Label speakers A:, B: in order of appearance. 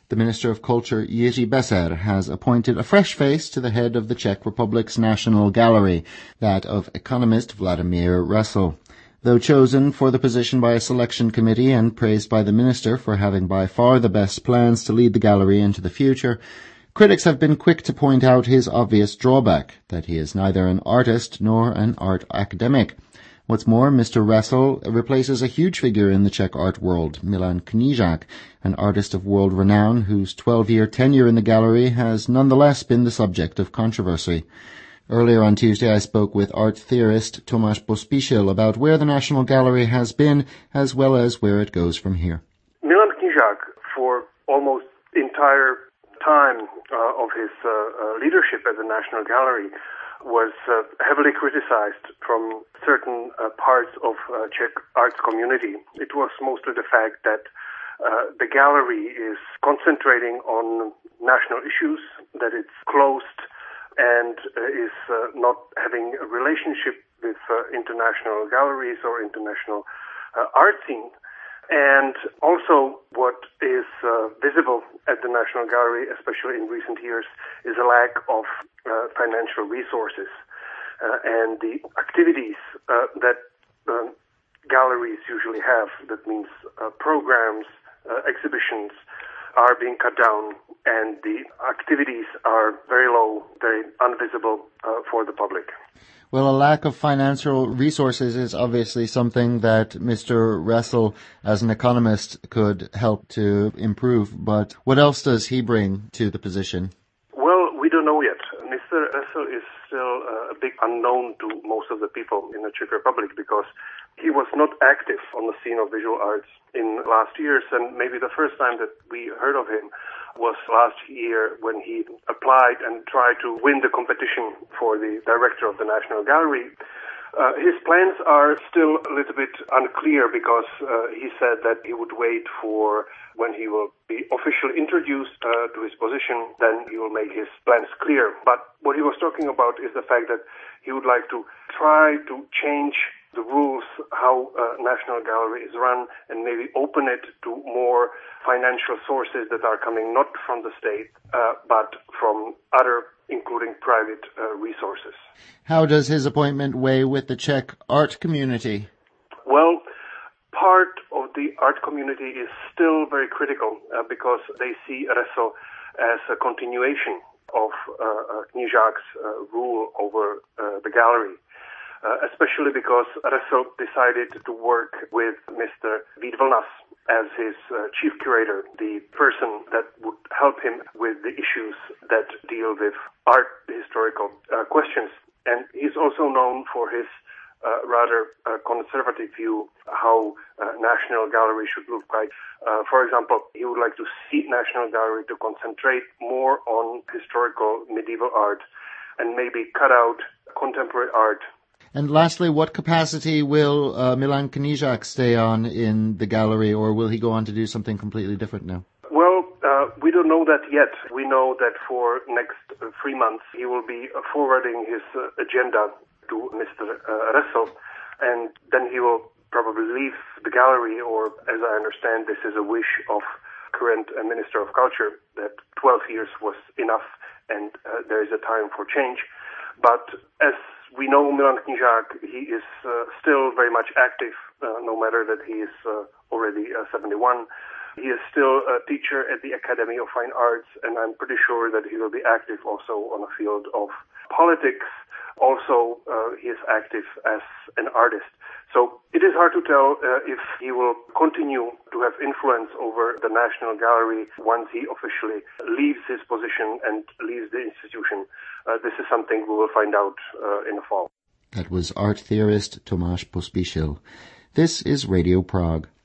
A: The Minister of Culture, Jiří Besser, has appointed a fresh face to the head of the Czech Republic's National Gallery, that of economist Vladimír Resl. Though chosen for the position by a selection committee and praised by the minister for having by far the best plans to lead the gallery into the future, critics have been quick to point out his obvious drawback, that he is neither an artist nor an art academic. What's more, Mr. Resl replaces a huge figure in the Czech art world, Milan Knížák, an artist of world renown whose 12-year tenure in the gallery has nonetheless been the subject of controversy. Earlier on Tuesday, I spoke with art theorist Tomáš Pospíšil about where the National Gallery has been, as well as where it goes from here.
B: Milan Knížák, for almost entire time of his leadership at the National Gallery, was heavily criticized from certain parts of Czech arts community. It was mostly the fact that the gallery is concentrating on national issues, that it's closed and is not having a relationship with international galleries or international art scene. And also what is visible at the National Gallery, especially in recent years, is a lack of financial resources. And the activities that galleries usually have, that means programs, exhibitions, are being cut down, and the activities are very low, very invisible for the public.
A: Well, a lack of financial resources is obviously something that Mr. Resl, as an economist, could help to improve, but what else does he bring to the position?
B: Well, we don't know yet. Mr. Resl is still a big unknown to most of the people in the Czech Republic because he was not active on the scene of visual arts in last years, and maybe the first time that we heard of him was last year when he applied and tried to win the competition for the director of the National Gallery. His plans are still a little bit unclear because he said that he would wait for when he will be officially introduced to his position, then he will make his plans clear. But what he was talking about is the fact that he would like to try to change the rules, how National Gallery is run, and maybe open it to more financial sources that are coming not from the state, but from other, including private resources.
A: How does his appointment weigh with the Czech art community?
B: Well, part of the art community is still very critical because they see Resl as a continuation of Knížák's rule over the gallery. Especially because Resl decided to work with Mr. Vít Vlnas as his chief curator, the person that would help him with the issues that deal with art historical questions. And he's also known for his rather conservative view how National Gallery should look like. For example, he would like to see National Gallery to concentrate more on historical medieval art and maybe cut out contemporary art.
A: And lastly, what capacity will Milan Knížák stay on in the gallery, or will he go on to do something completely different now?
B: Well, we don't know that yet. We know that for next 3 months he will be forwarding his agenda to Mr. Resl, and then he will probably leave the gallery, or as I understand, this is a wish of current Minister of Culture, that 12 years was enough and there is a time for change. But as we know Milan Knížák, he is still very much active, no matter that he is already 71. He is still a teacher at the Academy of Fine Arts, and I'm pretty sure that he will be active also on the field of politics. Also, he is active as an artist. So it is hard to tell if he will continue to have influence over the National Gallery once he officially leaves his position and leaves the institution. This is something we will find out in the fall.
A: That was art theorist Tomáš Pospíšil. This is Radio Prague.